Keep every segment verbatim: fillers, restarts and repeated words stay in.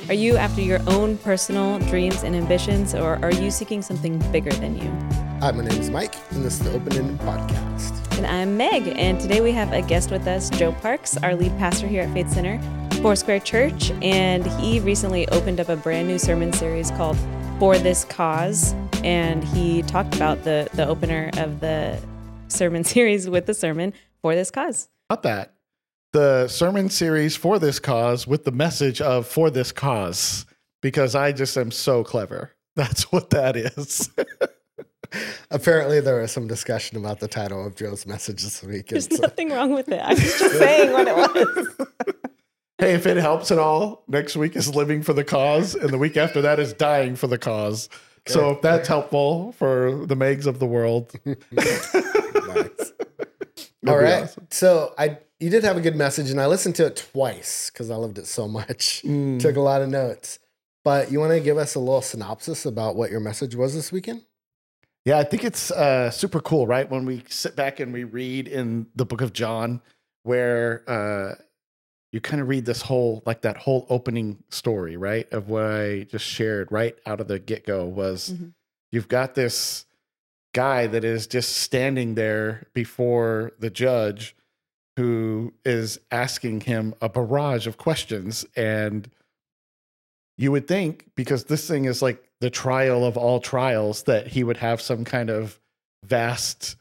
Are you after your own personal dreams and ambitions, or are you seeking something bigger than you? Hi, my name is Mike, and this is the Open-Ended Podcast. And I'm Meg, and today we have a guest with us, Joe Parks, our lead pastor here at Faith Center, Foursquare Church, and he recently opened up a brand new sermon series called For This Cause, and he talked about the, the opener of the sermon series with the sermon, For This Cause. About that. The sermon series For This Cause with the message of For This Cause, because I just am so clever. That's what that is. Apparently, there was some discussion about the title of Joe's message this week. There's so. nothing wrong with it. I was just saying what it was. Hey, if it helps at all, next week is Living for the Cause, and the week after that is Dying for the Cause. Okay. So if that's helpful for the Megs of the world. Nice. All right. Awesome. So I you did have a good message, and I listened to it twice because I loved it so much. Mm. Took a lot of notes. But you want to give us a little synopsis about what your message was this weekend? Yeah, I think it's uh, super cool, right? When we sit back and we read in the book of John, where uh, you kind of read this whole, like that whole opening story, right? Of what I just shared right out of the get-go was mm-hmm. you've got this guy that is just standing there before the judge who is asking him a barrage of questions. And you would think, because this thing is like the trial of all trials, that he would have some kind of vast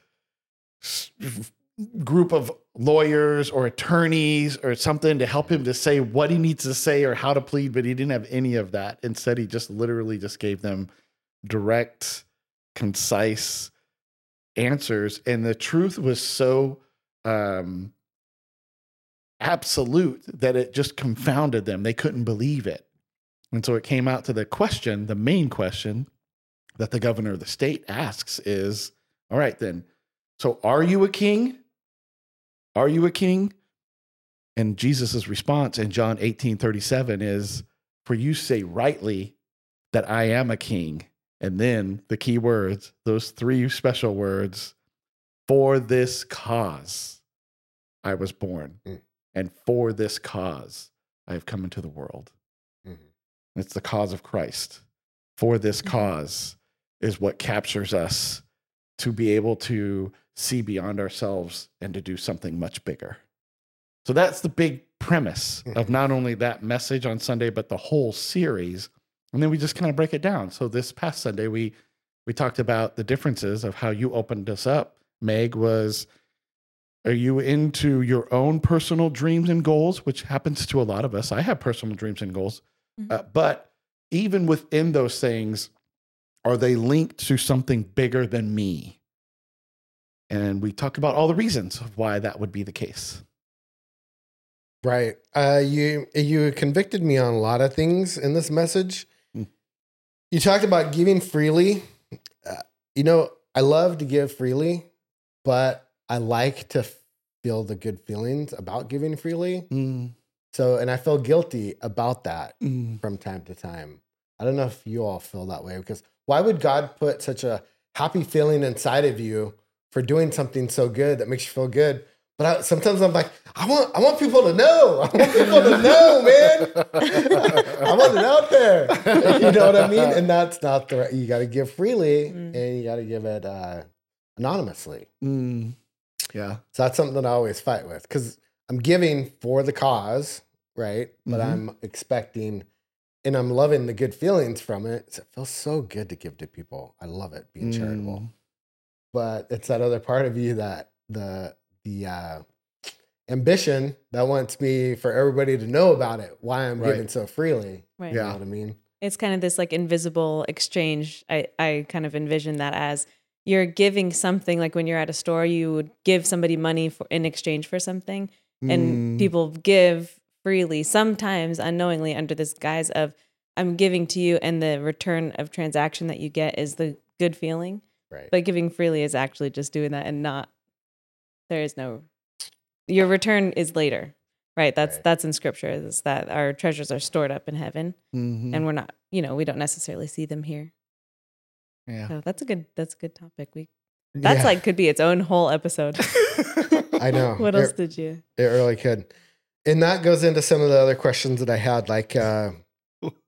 group of lawyers or attorneys or something to help him to say what he needs to say or how to plead, but he didn't have any of that. Instead, he just literally just gave them direct, concise answers. And the truth was so um, absolute that it just confounded them. They couldn't believe it. And so it came out to the question, the main question that the governor of the state asks is, all right, then, so are you a king? Are you a king? And Jesus' response in John eighteen thirty-seven is, for you say rightly that I am a king. And then the key words, those three special words, for this cause I was born. Mm. And for this cause I have come into the world. Mm-hmm. It's the cause of Christ. For this cause is what captures us to be able to see beyond ourselves and to do something much bigger. So that's the big premise of not only that message on Sunday, but the whole series. And then we just kind of break it down. So this past Sunday, we we talked about the differences of how you opened us up. Meg was, are you into your own personal dreams and goals, which happens to a lot of us. I have personal dreams and goals. Mm-hmm. Uh, but even within those things, are they linked to something bigger than me? And we talk about all the reasons of why that would be the case. Right. Uh, you you convicted me on a lot of things in this message. Mm. You talked about giving freely. Uh, you know, I love to give freely, but I like to feel the good feelings about giving freely. Mm. So, and I feel guilty about that mm. from time to time. I don't know if you all feel that way, because why would God put such a happy feeling inside of you for doing something so good that makes you feel good? But I, sometimes I'm like, I want, I want people to know. I want people to know, man. I want it out there. You know what I mean? And that's not the right. You got to give freely, mm. and you got to give it uh, anonymously. Mm. Yeah. So that's something that I always fight with, because I'm giving for the cause, right? But mm-hmm. I'm expecting, and I'm loving the good feelings from it. It feels so good to give to people. I love it, being mm. charitable. But it's that other part of you that the the uh, ambition that wants me for everybody to know about it, why I'm right. giving so freely. Right. You yeah. know what I mean? It's kind of this like invisible exchange. I, I kind of envision that as you're giving something, like when you're at a store, you would give somebody money for in exchange for something. And mm. people give freely, sometimes unknowingly, under this guise of, I'm giving to you, and the return of transaction that you get is the good feeling. Right. But giving freely is actually just doing that, and not, there is no, your return is later, right? That's right. That's in scripture, is that our treasures are stored up in heaven, mm-hmm. and we're not, you know, we don't necessarily see them here. Yeah. So that's a good, that's a good topic. We, that's yeah. like, could be its own whole episode. I know. What else it, did you? It really could. And that goes into some of the other questions that I had, like, uh,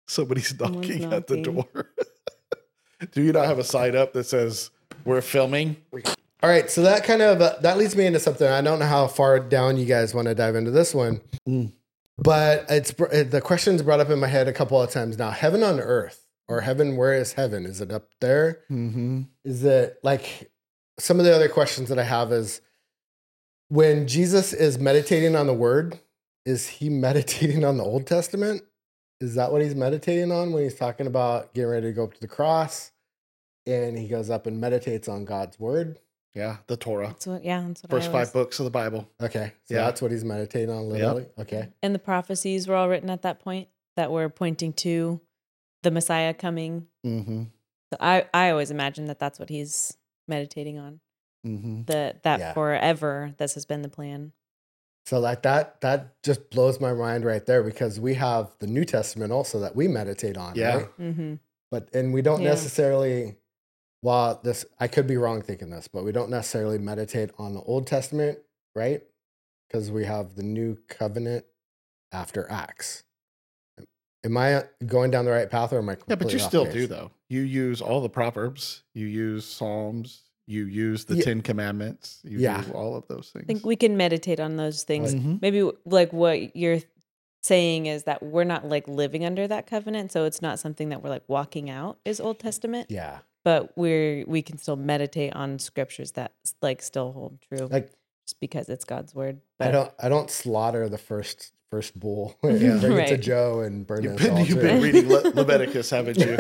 Somebody's Someone's knocking at the knocking. door. Do you not have a sign up that says we're filming? All right, so that kind of uh, that leads me into something. I don't know how far down you guys want to dive into this one, Mm. but it's br- uh, the question's brought up in my head a couple of times now. Heaven on earth, or heaven? Where is heaven? Is it up there? Mm-hmm. Is it like some of the other questions that I have is when Jesus is meditating on the Word, is he meditating on the Old Testament? Is that what he's meditating on when he's talking about getting ready to go up to the cross, and he goes up and meditates on God's Word? Yeah, the Torah. That's what, yeah, that's what First I five always- books of the Bible. Okay, so Yeah. that's what he's meditating on, literally. Okay, And the prophecies were all written at that point that were pointing to the Messiah coming. Mm-hmm. So I, I always imagine that that's what he's meditating on. Mm-hmm. The, that Yeah. forever, this has been the plan. so like that that just blows my mind right there, because we have the New Testament also that we meditate on. Yeah. Right? Mm-hmm. But and we don't Yeah. necessarily. Well, this I could be wrong thinking this, but we don't necessarily meditate on the Old Testament, right? Because we have the New Covenant after Acts. Am I going down the right path, or am I? Yeah, but completely you off still base? do, though. You use all the Proverbs. You use Psalms. You use the Yeah. Ten Commandments. You Yeah. do all of those things. I think we can meditate on those things. Mhm. Maybe like what you're saying is that we're not like living under that covenant. So it's not something that we're like walking out is Old Testament, Yeah, but we're, we can still meditate on scriptures that like still hold true like just because it's God's word. I But don't I don't slaughter the first first bull and Yeah. bring it to Right. Joe and burn You've it. at been, the you've altar. been reading Le- Leviticus, haven't you?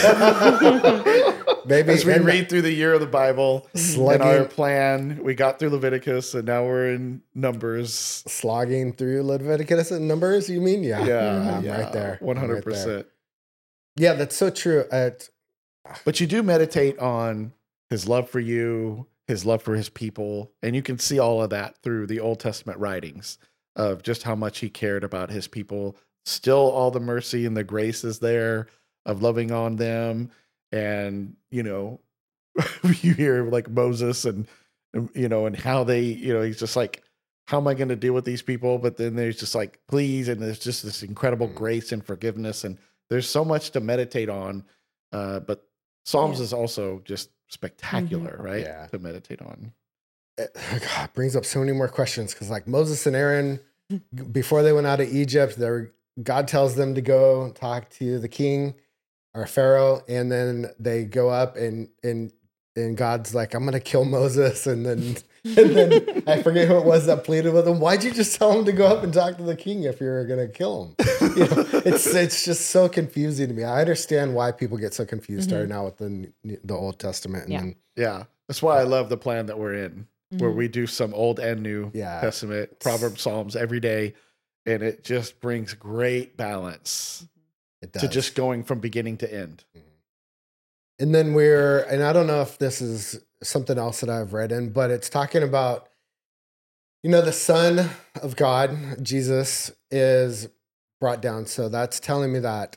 Maybe As we and read through the year of the Bible and slugging, our plan, we got through Leviticus and now we're in Numbers. slogging through Leviticus and Numbers. You mean? Yeah, Yeah, I'm yeah, right there. I'm one right hundred there. percent. Yeah, that's so true. Uh, But you do meditate on his love for you, his love for his people, and you can see all of that through the Old Testament writings of just how much he cared about his people. Still, all the mercy and the grace is there of loving on them. And, you know, you hear like Moses and, and, you know, and how they, you know, he's just like, how am I going to deal with these people? But then there's just like, please. And there's just this incredible Mm. grace and forgiveness. And there's so much to meditate on. Uh, but Psalms Yeah. is also just spectacular, right? Yeah. To meditate on. it God, brings up so many more questions, because like Moses and Aaron, before they went out of Egypt, they were, God tells them to go talk to the king or Pharaoh, and then they go up and and and God's like, I'm gonna kill Moses, and then and then I forget who it was that pleaded with him. Why'd you just tell him to go up and talk to the king if you were gonna kill him? You know, it's it's just so confusing to me. I understand why people get so confused Mhm. starting out with the the Old Testament, and Yeah. then Yeah. That's why I love the plan that we're in, where Mhm. we do some Old and New Yeah. Testament, Proverbs, Psalms every day. And it just brings great balance it does. to just going from beginning to end. And then we're, and I don't know if this is something else that I've read in, but it's talking about, you know, the Son of God, Jesus, is brought down. So that's telling me that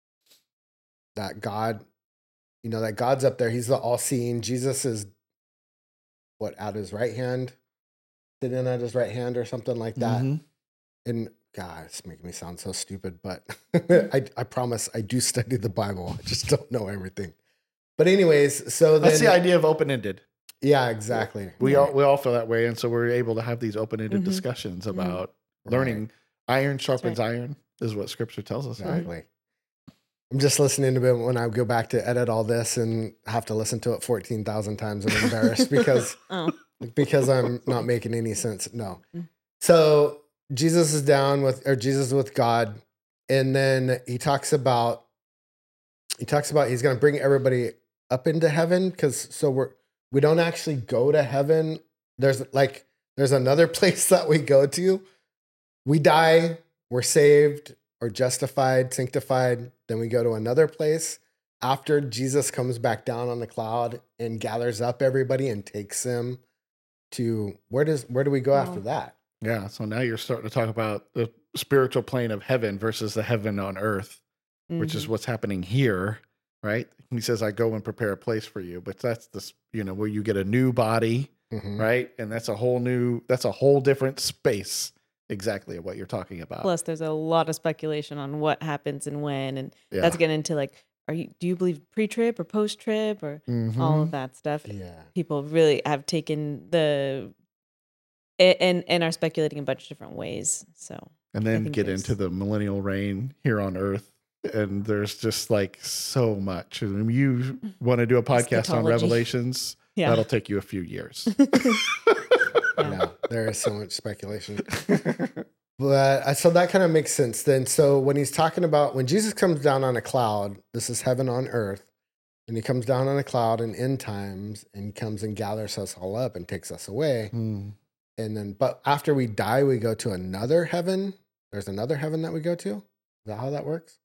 that God, you know, that God's up there. He's the all-seeing. Jesus is what, at his right hand, sitting at his right hand or something like that. Mhm. And God, it's making me sound so stupid, but I, I promise I do study the Bible. I just don't know everything. But anyways, so then, That's the idea of open ended. yeah, exactly. We Right. all we all feel that way. And so we're able to have these open ended Mhm. discussions Mhm. about Right. learning. Iron sharpens right. iron, is what scripture tells us, right? Exactly. I'm just listening to it when I go back to edit all this and have to listen to it fourteen thousand times. I'm embarrassed because Oh, because I'm not making any sense. No. Mm. So Jesus is down with, or Jesus is with God, and then he talks about he talks about he's going to bring everybody up into heaven, because so we're we don't actually go to heaven. There's like there's another place that we go to. We die, we're saved or justified, sanctified, then we go to another place after Jesus comes back down on the cloud and gathers up everybody and takes them to where does where do we go Wow. after that? Yeah. So now you're starting to talk about the spiritual plane of heaven versus the heaven on earth, which is mhm. what's happening here, right? He says, I go and prepare a place for you. But that's this, you know, where you get a new body, Mhm. right? And that's a whole new, that's a whole different space exactly what you're talking about. Plus, there's a lot of speculation on what happens and when, and Yeah. that's getting into like, are you do you believe pre-trib or post-trib or Mhm. all of that stuff? Yeah. People really have taken the a- and and are speculating in a bunch of different ways. So And I then think get there's- into the millennial reign here on earth. And there's just like so much. And you want to do a podcast on Eschatology. Revelations, Yeah. that'll take you a few years. Yeah, there is so much speculation. But uh, so that kind of makes sense then. So when he's talking about when Jesus comes down on a cloud, this is heaven on earth, and he comes down on a cloud in end times and he comes and gathers us all up and takes us away. Hmm. And then, but after we die, we go to another heaven. There's another heaven that we go to. Is that how that works?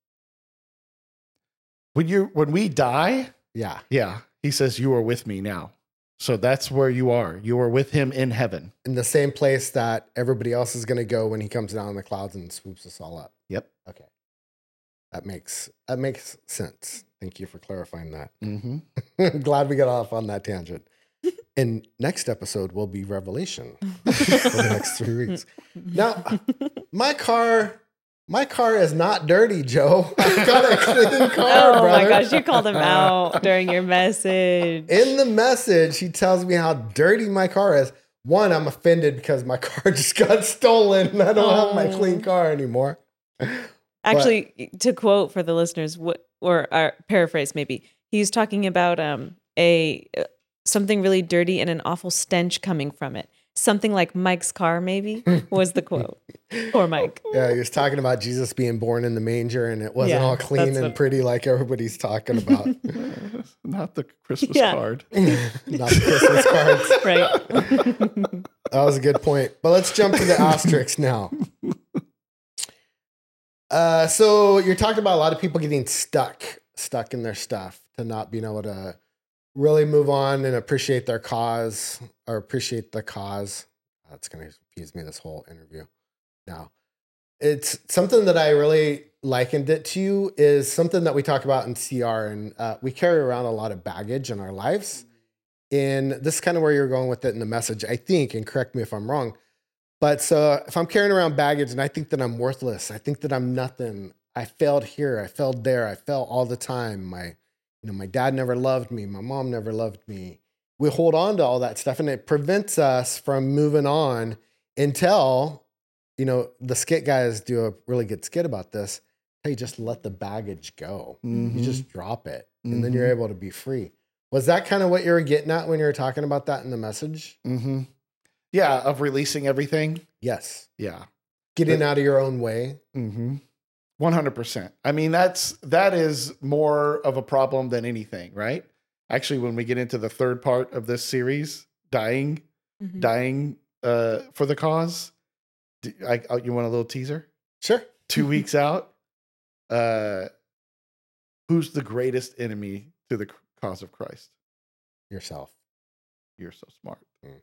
When you when we die, Yeah. yeah, he says you are with me now. So that's where you are. You are with him in heaven. In the same place that everybody else is going to go when he comes down in the clouds and swoops us all up. Yep. Okay. That makes, that makes sense. Thank you for clarifying that. Mm-hmm. Glad we got off on that tangent. And next episode will be Revelation for the next three weeks. Now, my car, my car is not dirty, Joe. I've got a clean car, oh brother. my gosh, you called him out during your message. In the message, he tells me how dirty my car is. One, I'm offended because my car just got stolen and I don't have my Oh. clean car anymore. Actually, to quote for the listeners, what or uh, paraphrase maybe, he's talking about um a uh, something really dirty and an awful stench coming from it. Something like Mike's car, maybe, was the quote. Poor Mike. Yeah, he was talking about Jesus being born in the manger and it wasn't Yeah, all clean that's and what- pretty like everybody's talking about. Not the Christmas Yeah. card. Not the Christmas cards. Right. That was a good point. But let's jump to the asterisks now. Uh, so you're talking about a lot of people getting stuck, stuck in their stuff, to not being able to really move on and appreciate their cause or appreciate the cause. That's going to confuse me this whole interview. Now, it's something that I really likened it to is something that we talk about in C R, and uh, we carry around a lot of baggage in our lives. And this is kind of where you're going with it in the message, I think, and correct me if I'm wrong. But so if I'm carrying around baggage and I think that I'm worthless, I think that I'm nothing. I failed here, I failed there, I fail all the time. My, you know, my dad never loved me, my mom never loved me. We hold on to all that stuff, and it prevents us from moving on until, you know, the skit guys do a really good skit about this. Hey, just let the baggage go. Mhm. You just drop it, and then Mhm. you're able to be free. Was that kind of what you were getting at when you were talking about that in the message? Mm-hmm. Yeah, of releasing everything. Yes. Yeah. Getting out of your own way. Mm-hmm. one hundred percent. I mean, that's, that is more of a problem than anything, right? Actually, when we get into the third part of this series, dying, Mhm. dying uh, for the cause, do, I, I- you want a little teaser? Sure. Two weeks out, uh, who's the greatest enemy to the cause of Christ? Yourself. You're so smart. Mm.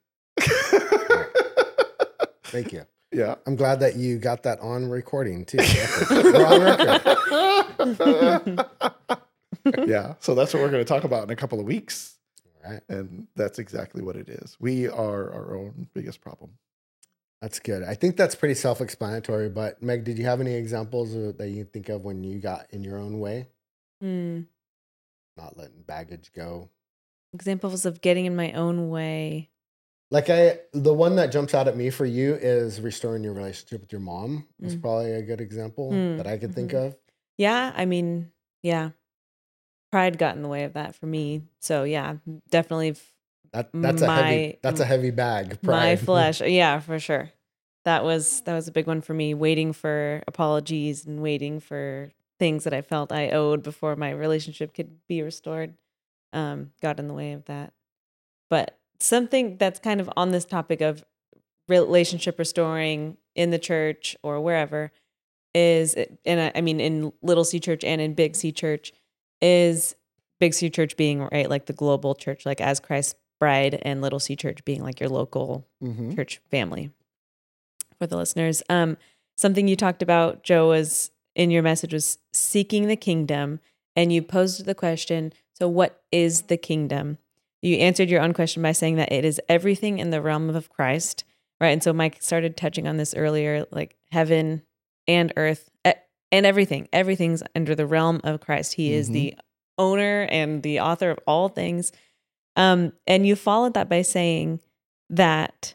Thank you. Yeah. I'm glad that you got that on recording too. We're on record. Yeah. So that's what we're going to talk about in a couple of weeks. All right. And that's exactly what it is. We are our own biggest problem. That's good. I think that's pretty self-explanatory. But Meg, did you have any examples of, that you think of when you got in your own way, Mm. not letting baggage go? Examples of getting in my own way. Like I, the one that jumps out at me for you is restoring your relationship with your mom. Is Mm. probably a good example Mm, that I could think mhm. of. Yeah, I mean, yeah. Pride got in the way of that for me. So yeah, definitely f- That that's a heavy My- that's a heavy bag. my Pride. flesh. Yeah, for sure. That was that was a big one for me, waiting for apologies and waiting for things that I felt I owed before my relationship could be restored. Um, got in the way of that. But something that's kind of on this topic of relationship restoring in the church or wherever is, and I, I mean in Little C Church and in Big C Church, is Big C Church being right like the global church, like as Christ's bride, and Little C Church being like your local Mm-hmm. church family. For the listeners, um, something you talked about, Joe, was in your message was seeking the kingdom, and you posed the question, so what is the kingdom? You answered your own question by saying that it is everything in the realm of Christ, right? And so Mike started touching on this earlier, like heaven and earth e- and everything. Everything's under the realm of Christ. He is Mhm. the owner and the author of all things. Um, and you followed that by saying that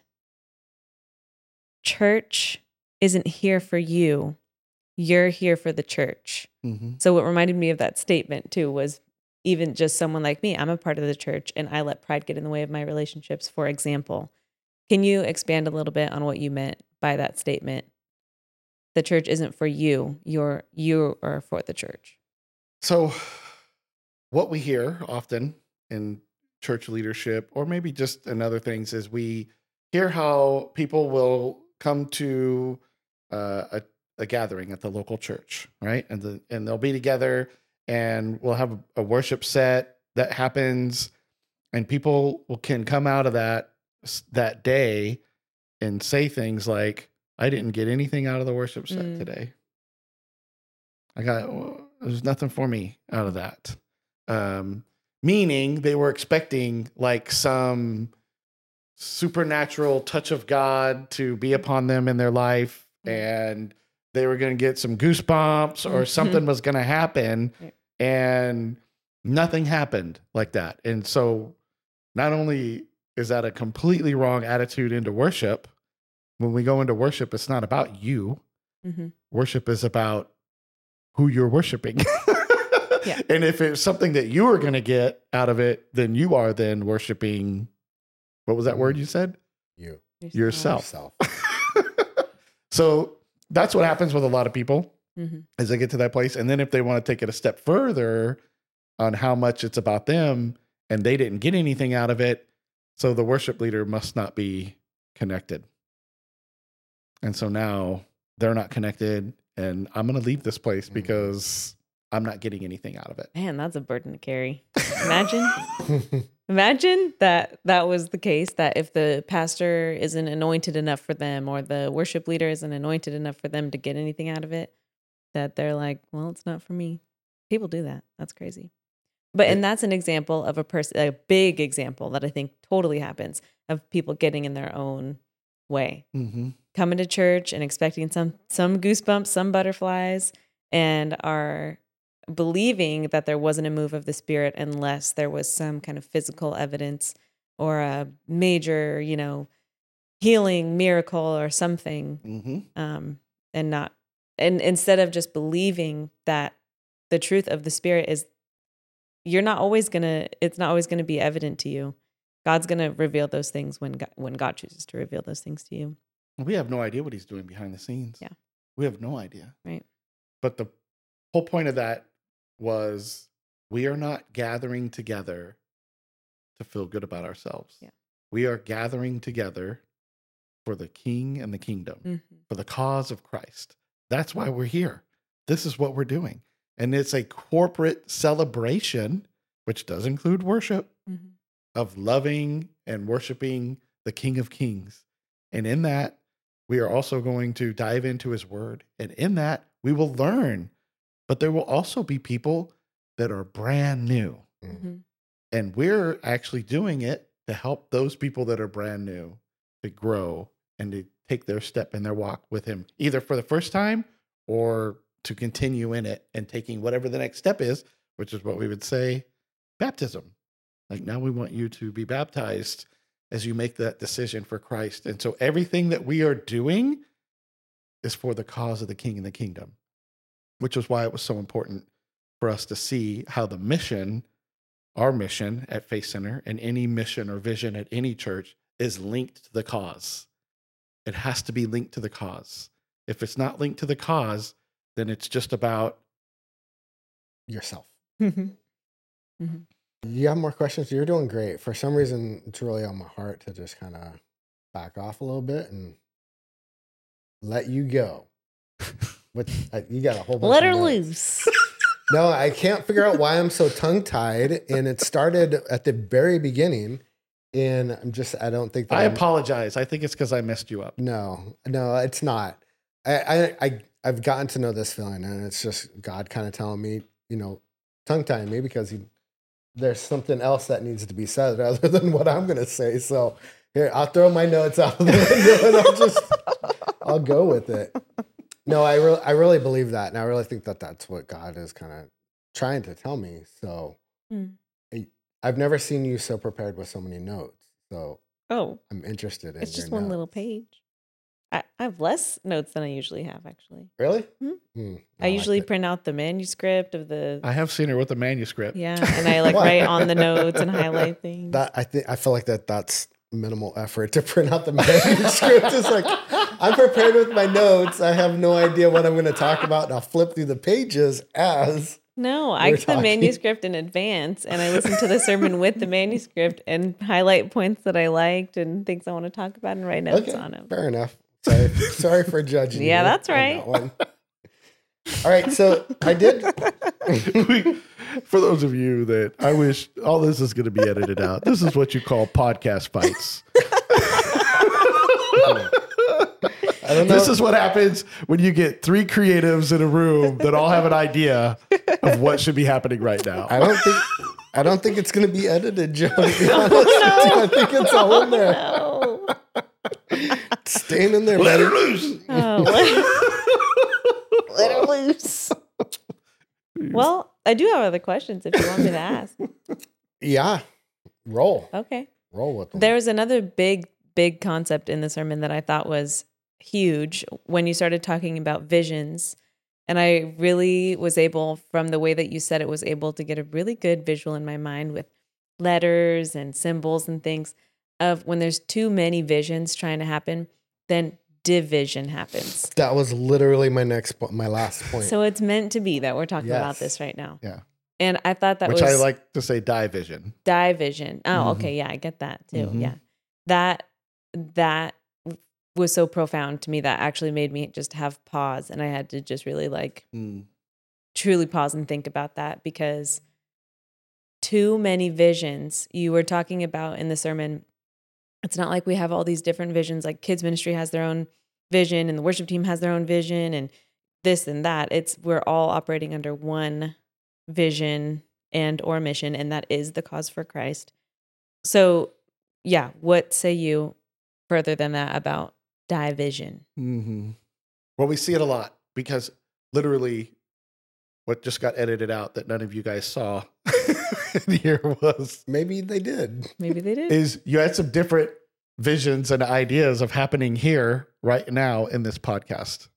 church isn't here for you. You're here for the church. Mm-hmm. So what reminded me of that statement too was even just someone like me, I'm a part of the church and I let pride get in the way of my relationships, for example. Can you expand a little bit on what you meant by that statement? The church isn't for you. You're you are for the church. So, what we hear often in church leadership, or maybe just in other things, is we hear how people will come to uh, a, a gathering at the local church, right? And the, and they'll be together, and we'll have a, a worship set that happens, and people will, can come out of that that day and say things like, "I didn't get anything out of the worship set Mm. today. I got well, there's nothing for me out of that." Um, meaning they were expecting like some supernatural touch of God to be upon them in their life, and they were going to get some goosebumps or something was going to happen, and nothing happened like that. And so not only is that a completely wrong attitude into worship, when we go into worship, it's not about you. Mm-hmm. Worship is about who you're worshiping. Yeah. And if it's something that you are going to get out of it, then you are then worshiping. What was that word you said? You. Yourself. Yourself. So that's what happens with a lot of people Mm-hmm. as they get to that place. And then if they want to take it a step further on how much it's about them and they didn't get anything out of it, so the worship leader must not be connected. And so now they're not connected, and I'm going to leave this place because I'm not getting anything out of it. Man, that's a burden to carry. Imagine. Imagine that that was the case, that if the pastor isn't anointed enough for them or the worship leader isn't anointed enough for them to get anything out of it, that they're like, well, it's not for me. People do that. That's crazy. But, and that's an example of a person, a big example that I think totally happens of people getting in their own way. Mm-hmm. Coming to church and expecting some some goosebumps, some butterflies, and are believing that there wasn't a move of the Spirit unless there was some kind of physical evidence or a major, you know, healing miracle or something. Mm-hmm. Um, and not, and instead of just believing that the truth of the Spirit is, you're not always gonna, it's not always gonna be evident to you. God's gonna reveal those things when God, when God chooses to reveal those things to you. We have no idea what he's doing behind the scenes. Yeah. We have no idea. Right. But the whole point of that was we are not gathering together to feel good about ourselves. Yeah. We are gathering together for the King and the kingdom, Mm-hmm. for the cause of Christ. That's why we're here. This is what we're doing. And it's a corporate celebration, which does include worship, Mm-hmm. of loving and worshiping the King of Kings. And in that, we are also going to dive into his word. And in that, we will learn. But there will also be people that are brand new. Mm-hmm. And we're actually doing it to help those people that are brand new to grow and to take their step in their walk with him, either for the first time or to continue in it and taking whatever the next step is, which is what we would say baptism. Like, now we want you to be baptized as you make that decision for Christ. And so everything that we are doing is for the cause of the King and the kingdom, which is why it was so important for us to see how the mission, our mission at Faith Center, and any mission or vision at any church is linked to the cause. It has to be linked to the cause. If it's not linked to the cause, then it's just about Yourself. Mm-hmm. Mm-hmm. You have more questions? You're doing great. For some reason, it's really on my heart to just kind of back off a little bit and let you go. But uh, you got a whole bunch Let of her notes. loose. No, I can't figure out why I'm so tongue-tied. And it started at the very beginning. And I'm just, I don't think that I I'm- apologize. I think it's because I messed you up. No, no, it's not. I, I, I, I've gotten to know this feeling, and it's just God kind of telling me, you know, tongue-tying me because he, there's something else that needs to be said other than what I'm going to say. So Here, I'll throw my notes out the window and I'll just, I'll go with it. No, I really, I really believe that. And I really think that that's what God is kind of trying to tell me. So Mm. I, I've never seen you so prepared with so many notes. So Oh, I'm interested in it's your just one notes. little page. I, I have less notes than I usually have, actually. Really? Mhm. Mm, I, like usually it. print out the manuscript of the I have seen her with the manuscript. yeah, and I like What? write on the notes and highlight things. That I think I feel like that that's minimal effort to print out the manuscript. It's like I'm prepared with my notes. I have no idea what I'm going to talk about, and I'll flip through the pages as No, I We're get the talking. manuscript in advance, and I listen to the sermon with the manuscript and highlight points that I liked and things I want to talk about and write notes okay, on them. fair enough. Sorry, sorry for judging. Yeah, you that's on right. that one. All right, so I did. We- for those of you that I wish all this is going to be edited out, this is what you call podcast fights. I don't know. This is what happens when you get three creatives in a room that all have an idea of what should be happening right now. I don't think. I don't think it's going to be edited, Joe. To be honest with you, I think it's all in there. No. It's staying in there, Let buddy. her loose. Oh, let, let her loose. Well, I do have other questions if you want me to ask. Yeah, roll, Okay. roll with them. There was another big, big concept in the sermon that I thought was huge when you started talking about visions. And I really was able, from the way that you said it, was able to get a really good visual in my mind with letters and symbols and things of when there's too many visions trying to happen, then division happens. That was literally my next, po- my last point. So it's meant to be that we're talking about Yes. this right now. Yeah. And I thought that Which was I like to say division. division. Oh, Mhm. okay. Yeah, I get that too. Mhm. Yeah. That that was so profound to me that actually made me just have pause, and I had to just really like Mm. truly pause and think about that, because too many visions you were talking about in the sermon. It's not like we have all these different visions, like kids ministry has their own vision and the worship team has their own vision and this and that. It's we're all operating under one vision and or mission, and that is the cause for Christ. So yeah, what say you further than that about division? Mm-hmm. Well, we see it a lot because literally what just got edited out that none of you guys saw in here was Maybe they did. Maybe they did. is you had some different visions and ideas of happening here right now in this podcast.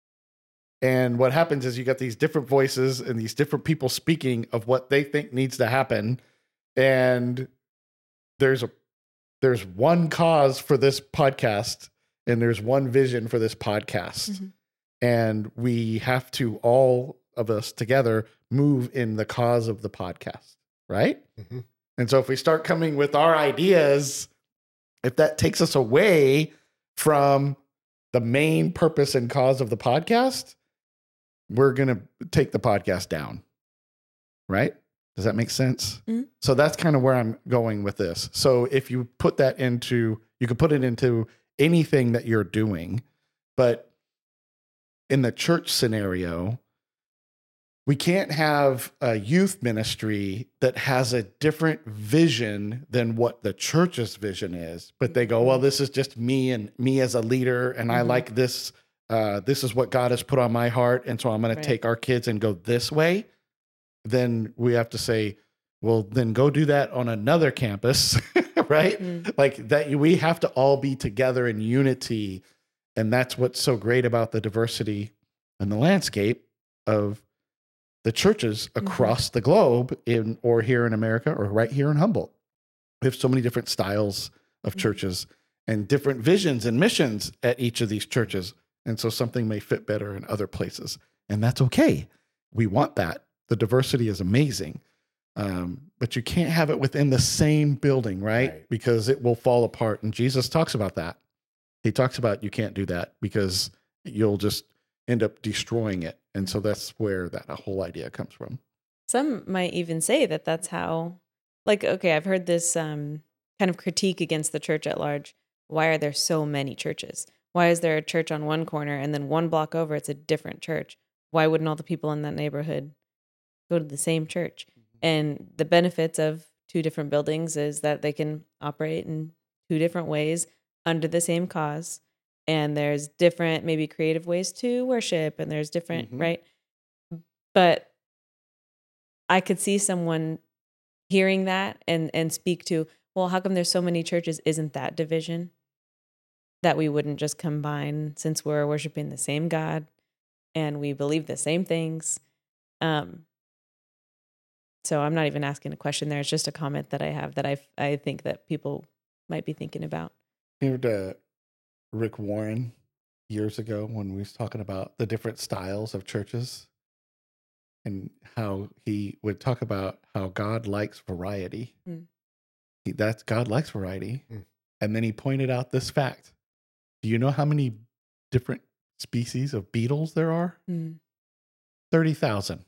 And what happens is you got these different voices and these different people speaking of what they think needs to happen. And there's a there's one cause for this podcast and there's one vision for this podcast. Mhm. And we have to, all of us together, move in the cause of the podcast, right? Mhm. And so if we start coming with our ideas, if that takes us away from the main purpose and cause of the podcast, we're going to take the podcast down, right? Does that make sense? Mhm. So that's kind of where I'm going with this. So if you put that into, you could put it into anything that you're doing, but in the church scenario, we can't have a youth ministry that has a different vision than what the church's vision is. But they go, well, this is just me and me as a leader, and I Mhm. like this. Uh, this is what God has put on my heart, and so I'm going Right. to take our kids and go this way. Then we have to say, well, then go do that on another campus, right? Mm. Like that, we have to all be together in unity. And that's what's so great about the diversity and the landscape of the churches across the globe in, or here in America or right here in Humboldt. We have so many different styles of Mhm. churches and different visions and missions at each of these churches. And so something may fit better in other places, and that's okay. We want that. The diversity is amazing. Um, but you can't have it within the same building, right? Right. Because it will fall apart. And Jesus talks about that. He talks about you can't do that because you'll just end up destroying it. And so that's where that whole idea comes from. Some might even say that that's how, like, okay, I've heard this um, kind of critique against the church at large. Why are there so many churches? Why is there a church on one corner and then one block over, it's a different church? Why wouldn't all the people in that neighborhood go to the same church? And the benefits of two different buildings is that they can operate in two different ways under the same cause. And there's different, maybe creative ways to worship, and there's different, Mhm. right? But I could see someone hearing that and and speak to, well, how come there's so many churches? Isn't that division? That we wouldn't just combine since we're worshiping the same God and we believe the same things. Um, so I'm not even asking a question there. It's just a comment that I have that I I think that people might be thinking about. You heard uh, Rick Warren years ago when we was talking about the different styles of churches and how he would talk about how God likes variety. Mm. He, that's God likes variety. Mm. And then he pointed out this fact. Do you know how many different species of beetles there are? Mm. thirty thousand.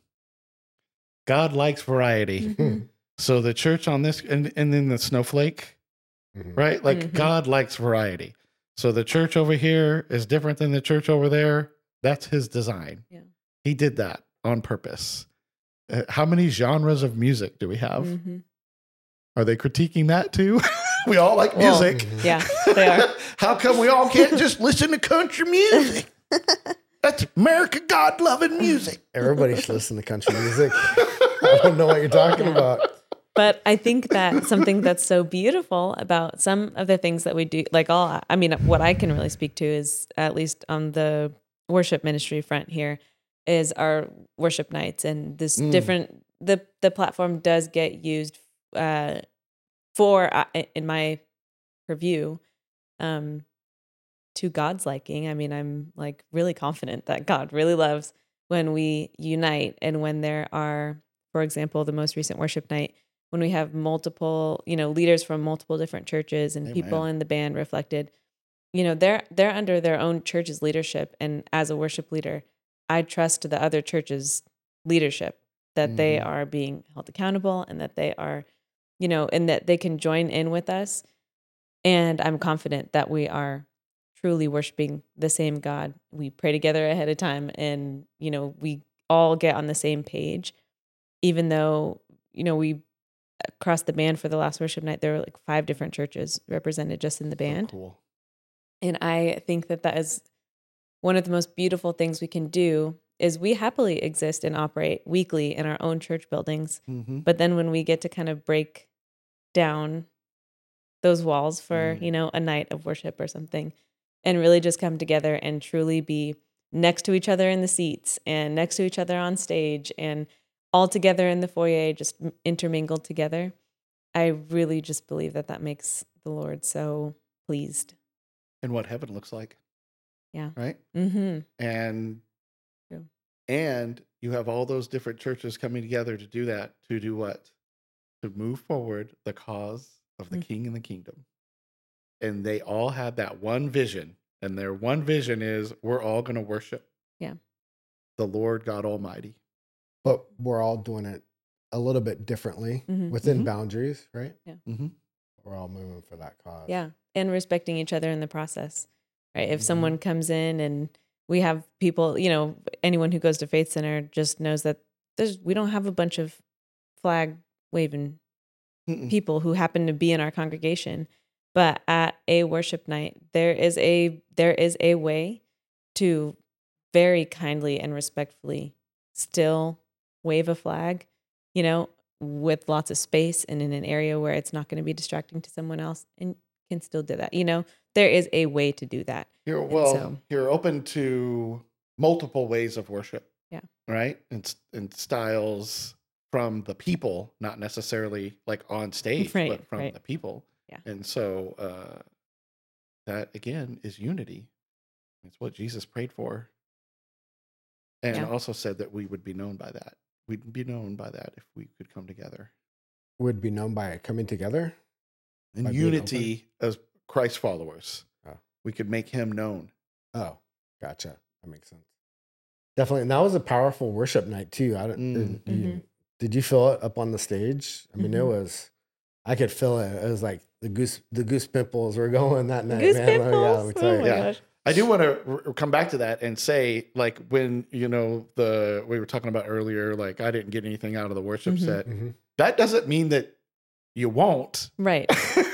God likes variety. Mhm. So the church on this, and, and then the snowflake, Mhm. right? Like Mhm. God likes variety. So the church over here is different than the church over there. That's his design. Yeah. He did that on purpose. Uh, how many genres of music do we have? Mhm. Are they critiquing that too? We all like Well, music. Mhm. Yeah, they are. How come we all can't just listen to country music? That's America God loving music. Everybody should listen to country music. I don't know what you're talking Yeah. about. But I think that something that's so beautiful about some of the things that we do, like all, I mean, what I can really speak to is, at least on the worship ministry front here, is our worship nights and this Mm. different, the, the platform does get used uh, for, uh, in my purview, um, to God's liking. I mean, I'm like really confident that God really loves when we unite and when there are, for example, the most recent worship night, when we have multiple, you know, leaders from multiple different churches and people Amen. in the band reflected, you know, they're they're under their own church's leadership. And as a worship leader, I trust the other church's leadership that they Mhm. are being held accountable and that they are, you know, and that they can join in with us. And I'm confident that we are truly worshiping the same God. We pray together ahead of time and, you know, we all get on the same page, even though, you know, we across the band for the last worship night, there were like five different churches represented just in the So band. cool. And I think that that is one of the most beautiful things we can do is we happily exist and operate weekly in our own church buildings. Mm-hmm. But then when we get to kind of break down those walls for, Mm. you know, a night of worship or something and really just come together and truly be next to each other in the seats and next to each other on stage and all together in the foyer, just m- intermingled together. I really just believe that that makes the Lord so pleased. And what heaven looks like. Yeah. Right? Mm-hmm. And True. and you have all those different churches coming together to do that. To do what? To move forward the cause of the Mm. king and the kingdom. And they all had that one vision. And their one vision is we're all going to worship Yeah. the Lord God Almighty. But we're all doing it a little bit differently Mhm. within Mhm. boundaries, right? Mm-hmm. We're all moving for that cause. Yeah. And respecting each other in the process, right? If Mhm. someone comes in and we have people, you know, anyone who goes to Faith Center just knows that there's, we don't have a bunch of flag waving Mm-mm. people who happen to be in our congregation. But at a worship night, there is a there is a way to very kindly and respectfully still wave a flag, you know, with lots of space and in an area where it's not going to be distracting to someone else, and can still do that. You know, there is a way to do that. You're well, so- you're open to multiple ways of worship. Yeah. Right? And s- and styles from the people, not necessarily like on stage, Right, but from right. the people. Yeah. And so uh that again is unity. It's what Jesus prayed for. And Yeah. also said that we would be known by that. We'd be known by that if we could come together. Would be known by coming together. In By being unity as Christ followers. Oh. We could make him known. Oh, gotcha. That makes sense. Definitely. And that was a powerful worship night too. I don't, Mm. you- Mhm. Did you feel it up on the stage? I mean, it Mhm. was, I could feel it. It was like the goose, the goose pimples were going that night, Goose man. Oh, yeah, let pimples. me tell Oh you. my Yeah. gosh. I do want to r- come back to that and say, like, when, you know, the, we were talking about earlier, like, I didn't get anything out of the worship Mhm. set. Mhm. That doesn't mean that you won't. Right.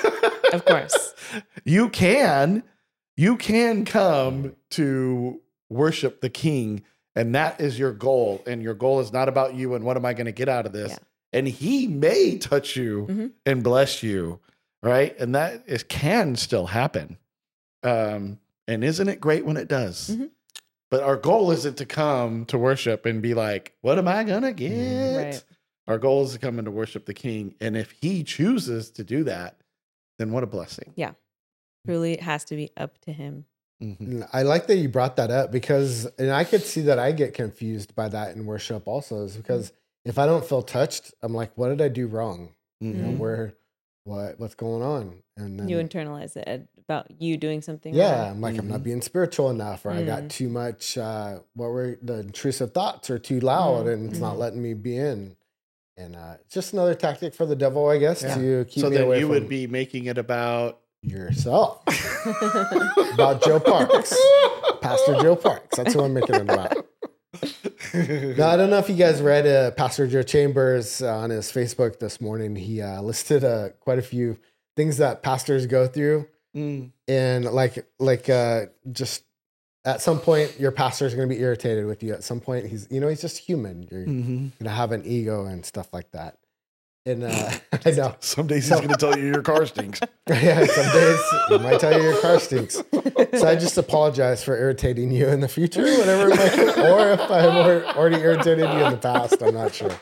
Of course. You can, you can come to worship the King, and that is your goal. And your goal is not about you and what am I going to get out of this? Yeah. And he may touch you Mm-hmm. and bless you, right? And that is, can still happen. Um, and isn't it great when it does? Mm-hmm. But our goal isn't to come to worship and be like, what am I going to get? Right. Our goal is to come in to worship the King. And if he chooses to do that, then what a blessing. Yeah. Truly, it has to be up to him. Mm-hmm. I like that you brought that up because, and I could see that I get confused by that in worship also, is because if I don't feel touched, I'm like, what did I do wrong? You know, Mm-hmm. where, what, what's going on? And then, You internalize it about you doing something yeah, wrong. I'm like, I'm Mhm. not being spiritual enough, or I got Mm. too much, uh, what were the intrusive thoughts are too loud Mm. and it's not Mhm. letting me be in. And uh, it's just another tactic for the devil, I guess, Yeah. to keep So me then away you from would be making it about yourself. About Joe Parks, Pastor Joe Parks. That's who I'm making it about. Now, I don't know if you guys read uh, Pastor Joe Chambers uh, on his Facebook this morning. He uh, listed uh, quite a few things that pastors go through, Mm. and like like uh, just at some point your pastor is going to be irritated with you. At some point, he's you know he's just human. You're Mm-hmm. going to have an ego and stuff like that. And uh, I know. Some days he's going to tell you your car stinks. Yeah, some days he might tell you your car stinks. So I just apologize for irritating you in the future, whatever it might be, or if I've alre- already irritated you in the past, I'm not sure.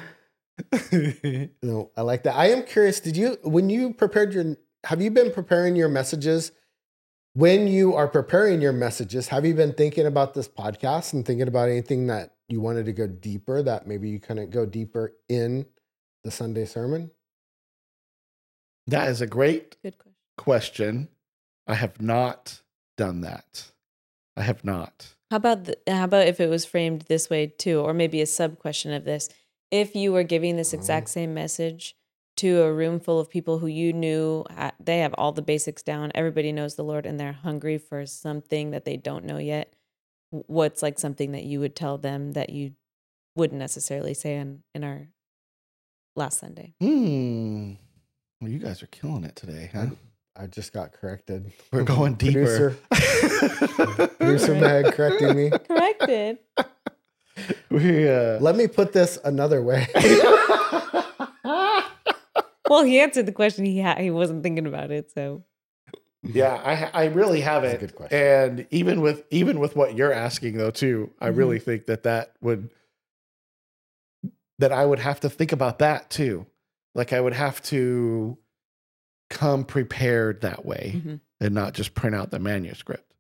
No, I like that. I am curious, did you, when you prepared your, have you been preparing your messages? When you are preparing your messages, have you been thinking about this podcast and thinking about anything that you wanted to go deeper, that maybe you couldn't go deeper in the Sunday sermon? That is a great Good question. question. I have not done that. I have not. How about the, how about if it was framed this way too, or maybe a sub question of this? If you were giving this exact same message to a room full of people who you knew ha- they have all the basics down, everybody knows the Lord, and they're hungry for something that they don't know yet, w- what's like something that you would tell them that you wouldn't necessarily say in, in our last Sunday? Hmm. Well, you guys are killing it today, huh? I just got corrected. We're going deeper. Producer, producer Meg correcting me. Corrected. we uh Let me put this another way. Well, he answered the question. He ha- he wasn't thinking about it, so Yeah, I I really haven't. That's a good question. And even with even with what you're asking though too, I Mhm. really think that that would that I would have to think about that too. Like I would have to come prepared that way Mhm. and not just print out the manuscript.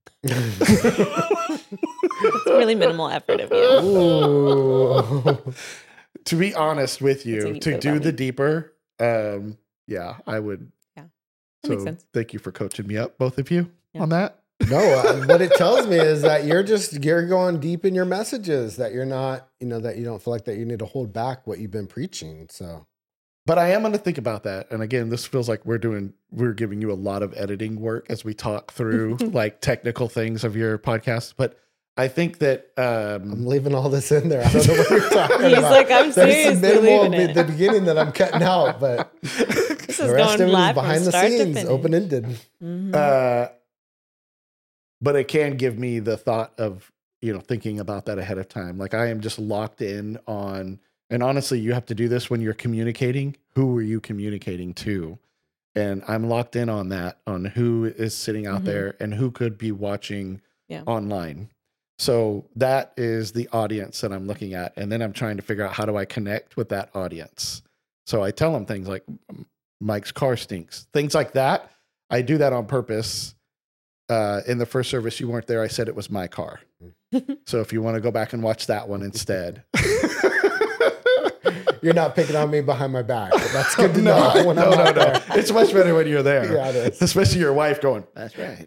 it's really minimal effort of you. Ooh. To be honest with That's you, what you to said do about the me. deeper, um, yeah, I would. Yeah. That So makes sense. thank you for coaching me up, both of you, Yeah. on that. No, uh, what it tells me is that you're just you're going deep in your messages. That you're not, you know, that you don't feel like that you need to hold back what you've been preaching. So But I am going to think about that. And again, this feels like we're doing, we're giving you a lot of editing work as we talk through like technical things of your podcast. But I think that, I'm um, leaving all this in there. I don't know what you're talking He's about. like, I'm There's seriously some minimal leaving at it. the beginning that I'm cutting out, but This the is rest going of it is live from behind the start to scenes, finish. open ended. Mhm. uh, but it can give me the thought of, you know, thinking about that ahead of time. Like I am just locked in on, and honestly, you have to do this when you're communicating. Who are you communicating to? And I'm locked in on that, on who is sitting out Mhm. there and who could be watching Yeah. online. So that is the audience that I'm looking at. And then I'm trying to figure out how do I connect with that audience. So I tell them things like Mike's car stinks, things like that. I do that on purpose. Uh, in the first service, you weren't there. I said it was my car. So if you want to go back and watch that one instead. You're not picking on me behind my back. That's good to no, know. When no, I'm no, not no. there. It's much better when you're there. Yeah, it is. Especially your wife going, that's right.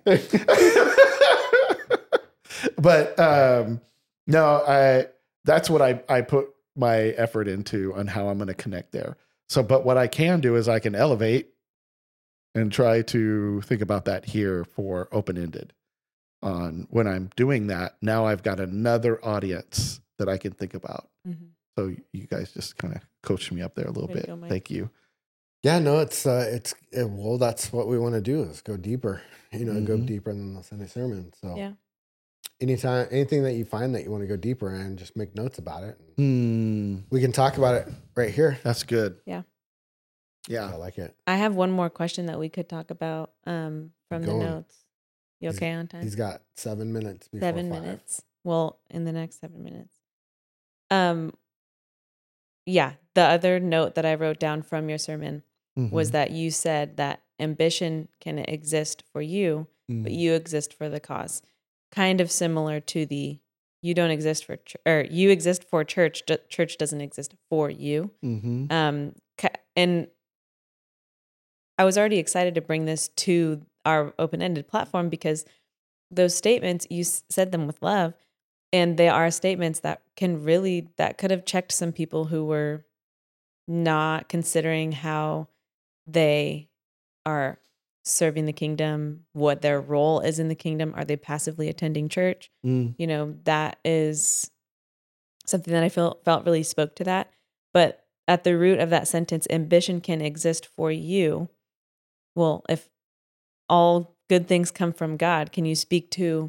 But um, no, I that's what I, I put my effort into on how I'm going to connect there. So, but what I can do is I can elevate and try to think about that here for open-ended. On when I'm doing that, now I've got another audience that I can think about. Mhm. So you guys just kind of coached me up there a little There you bit. go, Mike. Thank you. Yeah, no, it's uh, it's it, well, that's what we want to do is go deeper. You know, go Mhm. deeper than the Sunday sermon. So Yeah. anytime, anything that you find that you want to go deeper in, just make notes about it. Hmm. We can talk about it right here. That's good. Yeah. Yeah. I like it. I have one more question that we could talk about um, from the going. notes. You He's- okay on time? He's got seven minutes before Seven five. minutes. Well, in the next seven minutes. Um, yeah. The other note that I wrote down from your sermon was Mhm. that you said that ambition can exist for you, but Mm. you exist for the cause. Kind of similar to the you don't exist for ch- or you exist for church. d- Church doesn't exist for you. Mhm. Um, ca- and I was already excited to bring this to our open-ended platform because those statements you s- said them with love, and they are statements that can really that could have checked some people who were not considering how they are serving the kingdom, what their role is in the kingdom. Are they passively attending church? Mm. You know, that is something that I feel felt really spoke to that. But at the root of that sentence, ambition can exist for you. Well, if all good things come from God, can you speak to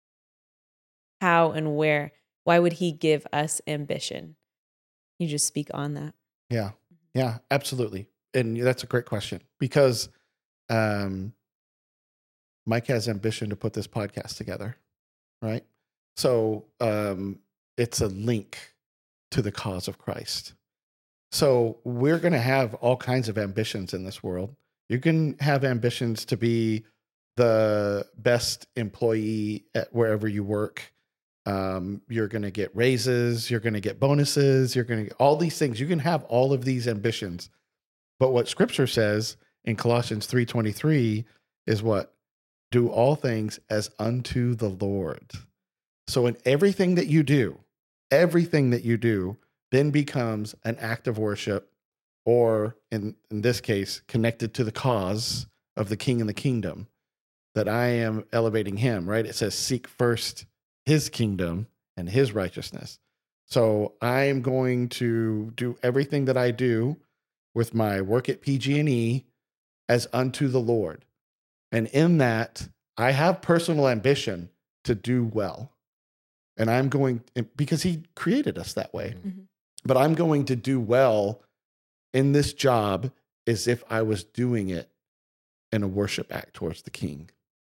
how and where? Why would He give us ambition? You just speak on that. Yeah. Yeah, absolutely. And that's a great question because um, Mike has ambition to put this podcast together, right? So um, it's a link to the cause of Christ. So we're going to have all kinds of ambitions in this world. You can have ambitions to be the best employee at wherever you work. Um, you're going to get raises. You're going to get bonuses. You're going to get all these things. You can have all of these ambitions. But what Scripture says in Colossians three twenty-three is what? Do all things as unto the Lord. So in everything that you do, everything that you do then becomes an act of worship, or in, in this case, connected to the cause of the king and the kingdom, that I am elevating him, right? It says, seek first his kingdom and his righteousness. So I am going to do everything that I do with my work at P G and E as unto the Lord. And in that, I have personal ambition to do well. And I'm going, because he created us that way, Mhm. but I'm going to do well in this job as if I was doing it in a worship act towards the king.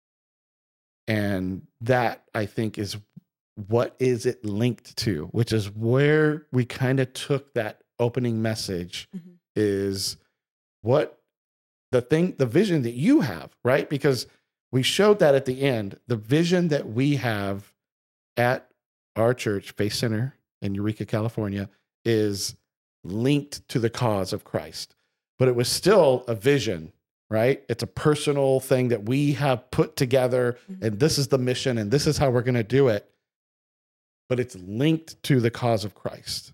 And that, I think, is what is it linked to, which is where we kind of took that opening message Mhm. is what the thing, the vision that you have, right? Because we showed that at the end, the vision that we have at our church, Faith Center in Eureka, California, is linked to the cause of Christ. But it was still a vision, right? It's a personal thing that we have put together, Mhm. and this is the mission, and this is how we're going to do it. But it's linked to the cause of Christ.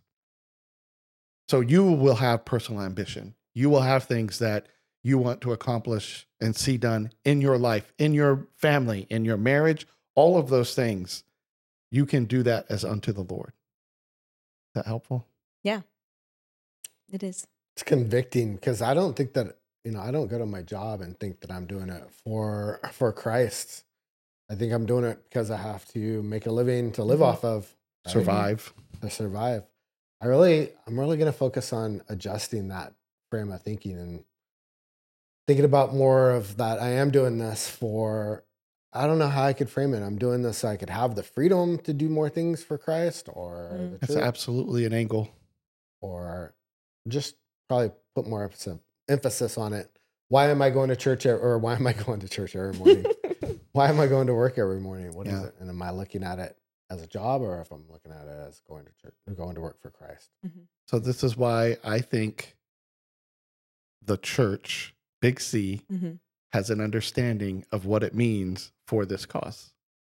So you will have personal ambition. You will have things that you want to accomplish and see done in your life, in your family, in your marriage, all of those things. You can do that as unto the Lord. Is that helpful? Yeah, it is. It's convicting because I don't think that, you know, I don't go to my job and think that I'm doing it for for Christ. I think I'm doing it because I have to make a living to live Mhm. off of, right? Survive. To survive. I really, I'm really going to focus on adjusting that frame of thinking and thinking about more of that. I am doing this for, I don't know how I could frame it. I'm doing this so I could have the freedom to do more things for Christ or Mm. the That's church, absolutely an angle. or just probably put more emphasis emphasis on it. Why am I going to church e- or why am I going to church every morning? Why am I going to work every morning? What is Yeah. it? And am I looking at it as a job or if I'm looking at it as going to church, going to work for Christ? Mhm. So this is why I think the church, Big C, Mhm. has an understanding of what it means for this cause.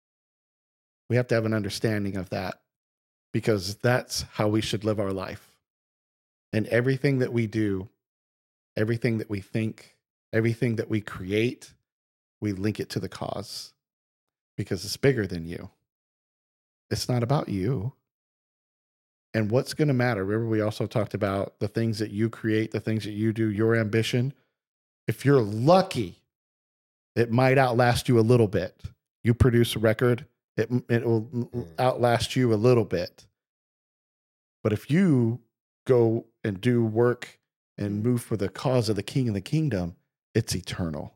We have to have an understanding of that because that's how we should live our life. And everything that we do, everything that we think, everything that we create, we link it to the cause because it's bigger than you. It's not about you. And what's going to matter? Remember, we also talked about the things that you create, the things that you do, your ambition. If you're lucky, it might outlast you a little bit. You produce a record, it, it will outlast you a little bit. But if you go and do work and move for the cause of the King and the kingdom, it's eternal.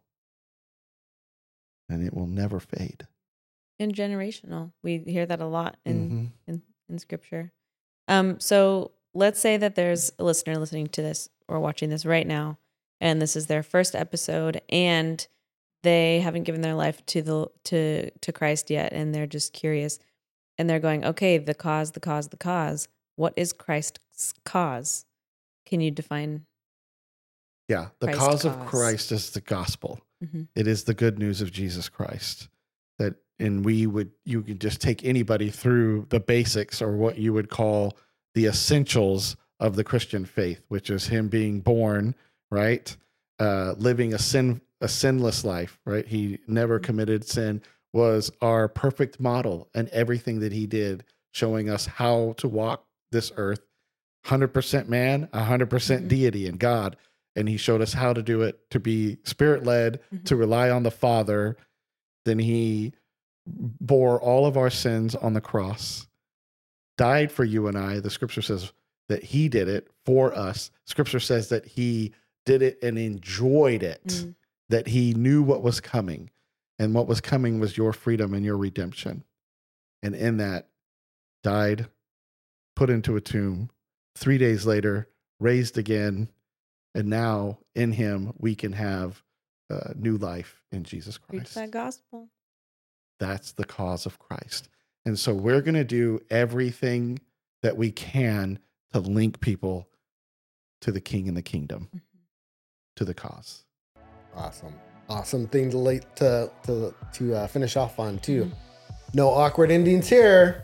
And it will never fade. And generational. We hear that a lot in, Mm-hmm. in, in scripture. Um, so let's say that there's a listener listening to this or watching this right now, and this is their first episode, and they haven't given their life to the to to Christ yet, and they're just curious, and they're going, okay, the cause, the cause, the cause. What is Christ's cause? Can you define? Yeah, the Christ's cause of cause. Christ is the gospel. Mm-hmm. It is the good news of Jesus Christ. That, and we would, you could just take anybody through the basics or what you would call the essentials of the Christian faith, which is him being born, right? Uh, living a sin, a sinless life, right? He never committed sin, was our perfect model, and everything that he did, showing us how to walk this earth, one hundred percent man, one hundred percent Mm-hmm. deity and God. And he showed us how to do it, to be spirit-led, Mm-hmm. to rely on the Father. Then he bore all of our sins on the cross, died for you and I. The scripture says that he did it for us. Scripture says that he did it and enjoyed it, Mm-hmm. that he knew what was coming. And what was coming was your freedom and your redemption. And in that, died, put into a tomb, three days later, raised again. And now in him, we can have uh, new life in Jesus Preach Christ. that gospel. That's the cause of Christ. And so we're going to do everything that we can to link people to the King and the kingdom, Mm-hmm. to the cause. Awesome. Awesome thing to late to to to uh, finish off on too. Mm-hmm. No awkward endings here.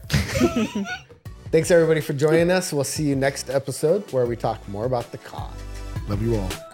Thanks everybody for joining us. We'll see you next episode where we talk more about the cause. Love you all.